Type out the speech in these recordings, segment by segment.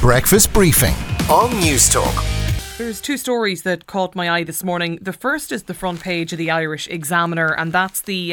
Breakfast Briefing on Newstalk. There's two stories that caught my eye this morning. The first is the front page of the Irish Examiner, and that's the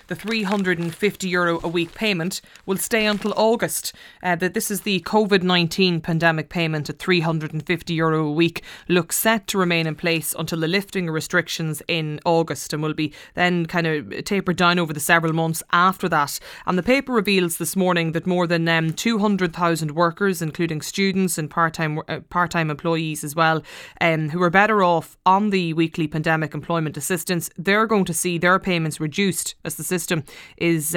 €350 a week payment will stay until August. This is the COVID-19 pandemic payment at €350 a week, looks set to remain in place until the lifting of restrictions in August, and will be then kind of tapered down over the several months after that. And the paper reveals this morning that more than 200,000 workers, including students and part-time employees as well, who are better off on the weekly pandemic employment assistance, they're going to see their payments reduced as the system is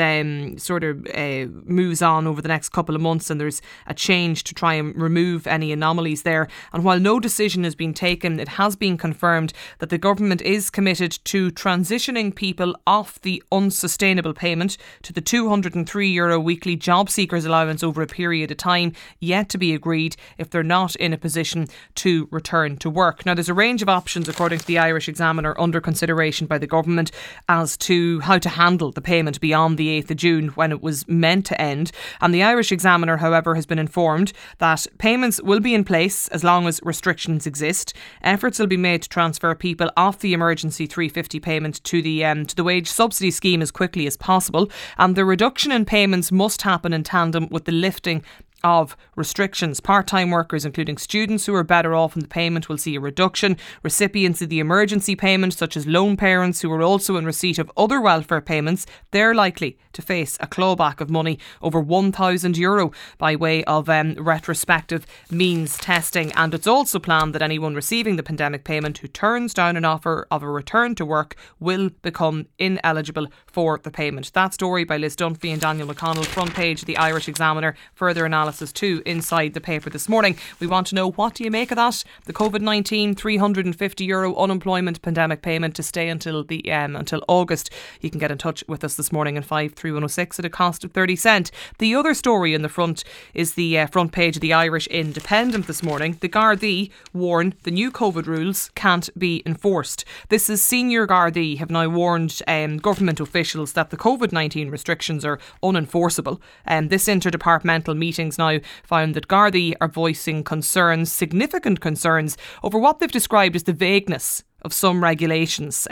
moves on over the next couple of months, and there's a change to try and remove any anomalies there. And while no decision has been taken, it has been confirmed that the government is committed to transitioning people off the unsustainable payment to the €203 weekly job seekers allowance over a period of time, yet to be agreed if they're not in a position to return to work. Now, there's a range of options, according to the Irish Examiner, under consideration by the government as to how to handle the payment beyond the 8th of June when it was meant to end. And the Irish Examiner, however, has been informed that payments will be in place as long as restrictions exist. Efforts will be made to transfer people off the emergency $350 payment to the wage subsidy scheme as quickly as possible. And the reduction in payments must happen in tandem with the lifting of restrictions. Part-time workers, including students who are better off in the payment, will see a reduction. Recipients of the emergency payment, such as lone parents who are also in receipt of other welfare payments, they're likely to face a clawback of money over €1,000 by way of retrospective means testing. And it's also planned that anyone receiving the pandemic payment who turns down an offer of a return to work will become ineligible for the payment. That story by Liz Dunphy and Daniel McConnell, front page of the Irish Examiner. Further analysis too inside the paper this morning. We want to know, what do you make of that? The COVID-19 €350 unemployment pandemic payment to stay until August. You can get in touch with us this morning on 53106 at a cost of 30 cents. The other story in the front is the front page of the Irish Independent this morning. The Gardaí warn the new COVID rules can't be enforced. This is senior Gardaí have now warned government officials that the COVID-19 restrictions are unenforceable. This interdepartmental meetings now found that Gardaí are voicing significant concerns over what they've described as the vagueness of some regulations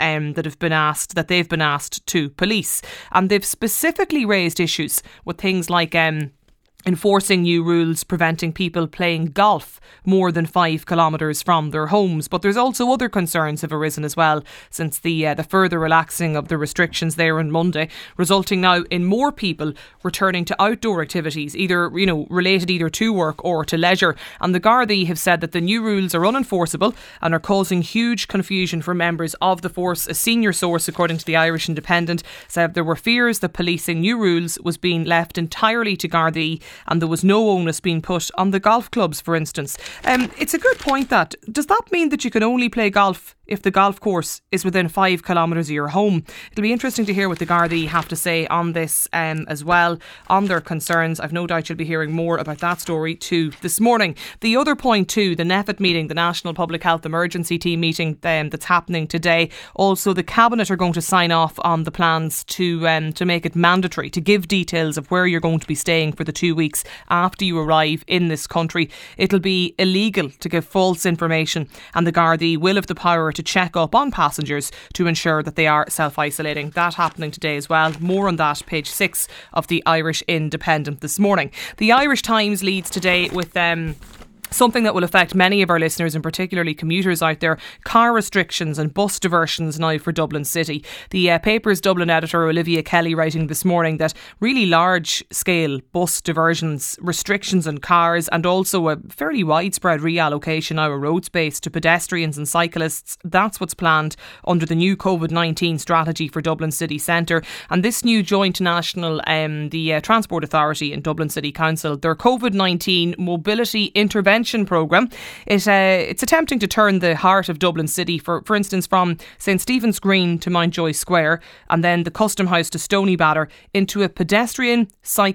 that they've been asked to police. And they've specifically raised issues with things like enforcing new rules preventing people playing golf more than 5 kilometres from their homes. But there's also other concerns have arisen as well since the further relaxing of the restrictions there on Monday, resulting now in more people returning to outdoor activities, either related either to work or to leisure. And the Gardaí have said that the new rules are unenforceable and are causing huge confusion for members of the force. A senior source, according to the Irish Independent, said there were fears that policing new rules was being left entirely to Gardaí, and there was no onus being put on the golf clubs, for instance. It's a good point that. Does that mean that you can only play golf if the golf course is within 5 kilometres of your home? It'll be interesting to hear what the Gardaí have to say on this as well, on their concerns. I've no doubt you'll be hearing more about that story too this morning. The other point too, the NPHET meeting, the National Public Health Emergency Team meeting that's happening today. Also, the Cabinet are going to sign off on the plans to make it mandatory to give details of where you're going to be staying for the 2 weeks after you arrive in this country. It'll be illegal to give false information, and the Gardaí will have the power to check up on passengers to ensure that they are self-isolating. That happening today as well. More on that, page 6 of the Irish Independent this morning. The Irish Times leads today with something that will affect many of our listeners, and particularly commuters out there: car restrictions and bus diversions now for Dublin City. The paper's Dublin editor Olivia Kelly writing this morning that really large scale bus diversions, restrictions on cars, and also a fairly widespread reallocation of road space to pedestrians and cyclists, that's what's planned under the new COVID-19 strategy for Dublin City Centre. And this new joint national the Transport Authority and Dublin City Council, their COVID-19 mobility intervention programme, it's attempting to turn the heart of Dublin City, for instance from St Stephen's Green to Mountjoy Square and then the Custom House to Stoneybatter, into a pedestrian, cyclist,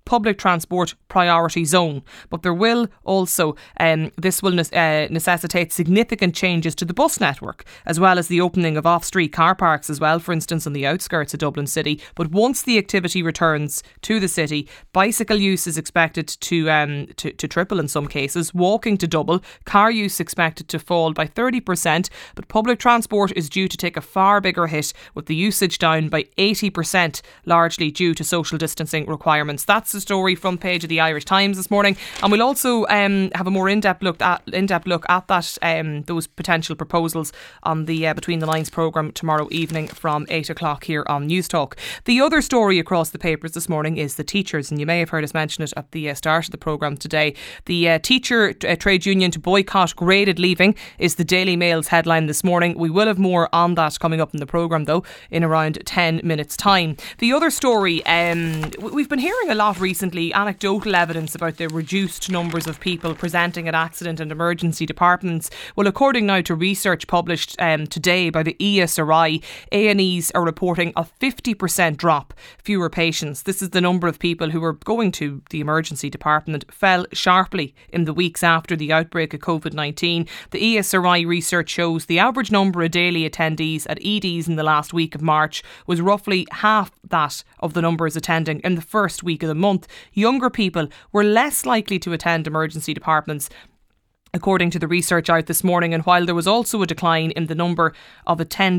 public transport priority zone. But there will also, this will necessitate significant changes to the bus network, as well as the opening of off-street car parks as well, for instance, on the outskirts of Dublin City. But once the activity returns to the city, bicycle use is expected to triple in some cases, walking to double, car use expected to fall by 30%, but public transport is due to take a far bigger hit, with the usage down by 80%, largely due to social distancing requirements. That's the story front page of the Irish Times this morning, and we'll also have a more in-depth look at that those potential proposals on the Between the Lines programme tomorrow evening from 8 o'clock here on Newstalk. The other story across the papers this morning is the teachers, and you may have heard us mention it at the start of the programme today. The teacher trade union to boycott graded leaving is the Daily Mail's headline this morning. We will have more on that coming up in the programme, though, in around 10 minutes' time. The other story, we've been hearing a lot recently, anecdotal evidence about the reduced numbers of people presenting at accident and emergency departments. Well, according now to research published today by the ESRI, A&Es are reporting a 50% drop, fewer patients. This is the number of people who were going to the emergency department fell sharply in the weeks after the outbreak of COVID-19. The ESRI research shows the average number of daily attendees at EDs in the last week of March was roughly half that of the numbers attending in the first week of the month. Younger people were less likely to attend emergency departments, according to the research out this morning. And while there was also a decline in the number of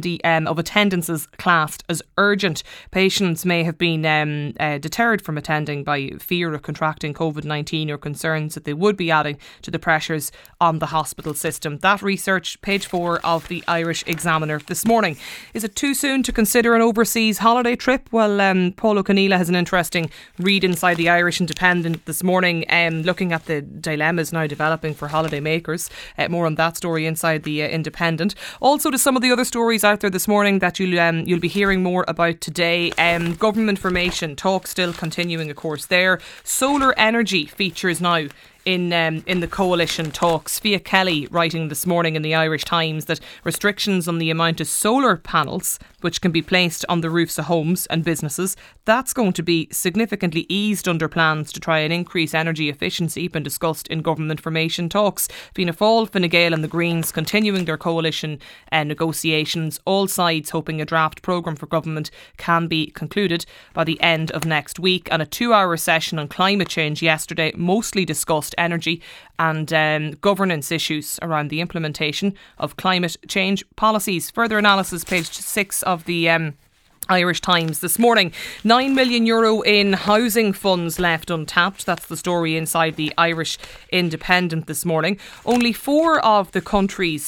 attendances classed as urgent, patients may have been deterred from attending by fear of contracting COVID-19 or concerns that they would be adding to the pressures on the hospital system. That research, page 4 of the Irish Examiner this morning. Is it too soon to consider an overseas holiday trip? Well, Paul O'Conneilla has an interesting read inside the Irish Independent this morning, looking at the dilemmas now developing for holiday makers. More on that story inside the Independent. Also to some of the other stories out there this morning that you'll be hearing more about today. Government formation talk still continuing, of course. There, solar energy features now in the coalition talks. Fia Kelly writing this morning in the Irish Times that restrictions on the amount of solar panels which can be placed on the roofs of homes and businesses, that's going to be significantly eased under plans to try and increase energy efficiency, been discussed in government formation talks. Fianna Fáil, Fine Gael and the Greens continuing their coalition negotiations, all sides hoping a draft programme for government can be concluded by the end of next week. And a 2-hour session on climate change yesterday mostly discussed energy and governance issues around the implementation of climate change policies. Further analysis, page 6 of the Irish Times this morning. €9 million in housing funds left untapped. That's the story inside the Irish Independent this morning. Only 4 of the country's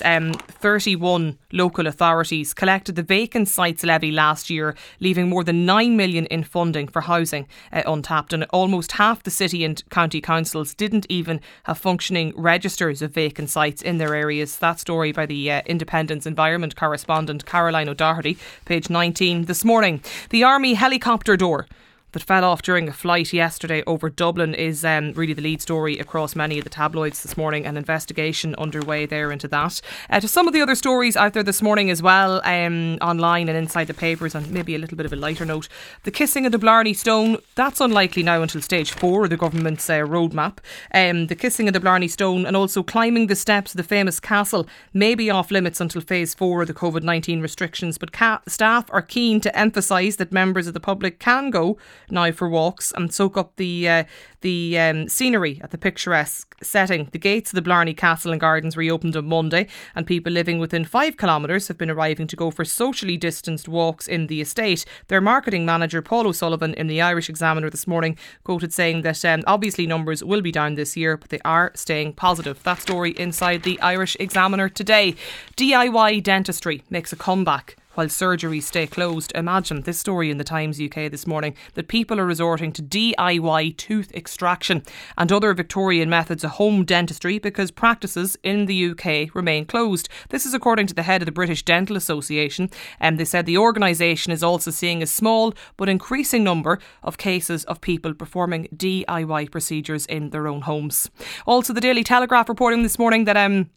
31 local authorities collected the vacant sites levy last year, leaving more than €9 million in funding for housing untapped. And almost half the city and county councils didn't even have functioning registers of vacant sites in their areas. That story by the Independent's environment correspondent Caroline O'Doherty, page 19 this morning. The Army helicopter door that fell off during a flight yesterday over Dublin is really the lead story across many of the tabloids this morning. An investigation underway there into that. To some of the other stories out there this morning as well, online and inside the papers, and maybe a little bit of a lighter note. The kissing of the Blarney Stone, that's unlikely now until stage 4 of the government's roadmap. The kissing of the Blarney Stone and also climbing the steps of the famous castle may be off limits until phase 4 of the COVID-19 restrictions, but staff are keen to emphasise that members of the public can go now for walks and soak up the scenery at the picturesque setting. The gates of the Blarney Castle and Gardens reopened on Monday, and people living within 5 kilometres have been arriving to go for socially distanced walks in the estate. Their marketing manager Paul O'Sullivan in the Irish Examiner this morning quoted saying that obviously numbers will be down this year, but they are staying positive. That story inside the Irish Examiner today. DIY dentistry makes a comeback while surgeries stay closed. Imagine this story in the Times UK this morning, that people are resorting to DIY tooth extraction and other Victorian methods of home dentistry because practices in the UK remain closed. This is according to the head of the British Dental Association, and they said the organisation is also seeing a small but increasing number of cases of people performing DIY procedures in their own homes. Also, the Daily Telegraph reporting this morning that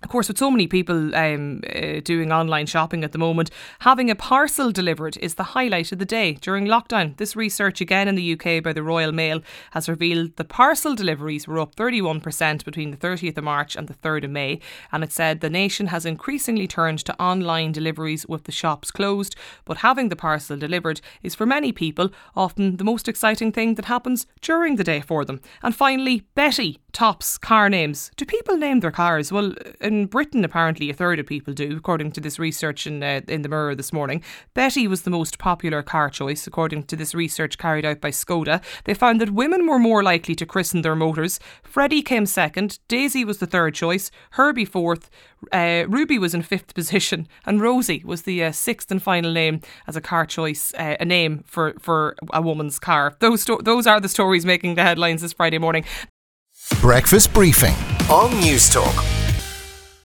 Of course, with so many people doing online shopping at the moment, having a parcel delivered is the highlight of the day during lockdown. This research, again in the UK by the Royal Mail, has revealed the parcel deliveries were up 31% between the 30th of March and the 3rd of May. And it said the nation has increasingly turned to online deliveries with the shops closed. But having the parcel delivered is for many people often the most exciting thing that happens during the day for them. And finally, Betty tops car names. Do people name their cars? Well, in Britain, apparently a third of people do, according to this research in the Mirror this morning. Betty was the most popular car choice, according to this research carried out by Skoda. They found that women were more likely to christen their motors. Freddie came second, Daisy was the third choice, Herbie fourth, Ruby was in fifth position, and Rosie was the sixth and final name as a car choice, a name for a woman's car. Those are the stories making the headlines this Friday morning. Breakfast briefing on News Talk.